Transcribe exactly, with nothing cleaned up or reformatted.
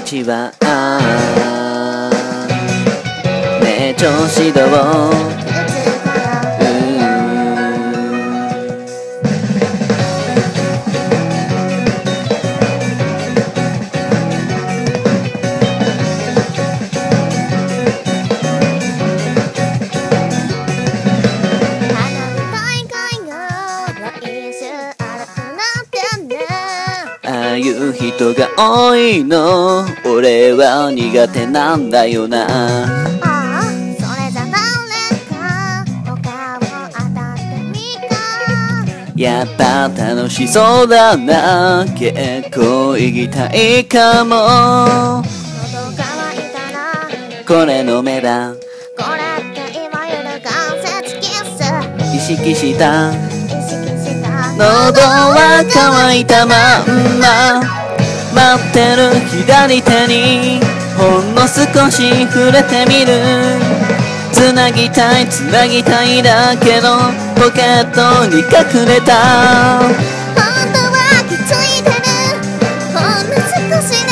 ちはねえ調子どうああいう人が多いの俺は苦手なんだよな。 ああそれじゃ誰か他を当たってみた。 やっぱ楽しそうだな結構行きたいかも。 喉乾いたらこれの目だこれっていわゆる関節キス。 意識した意識した喉は乾いたまんま待ってる左手にほんの少し触れてみる。つなぎたいつなぎたいだけどポケットに隠れた。 本当は気づいてるほんの少し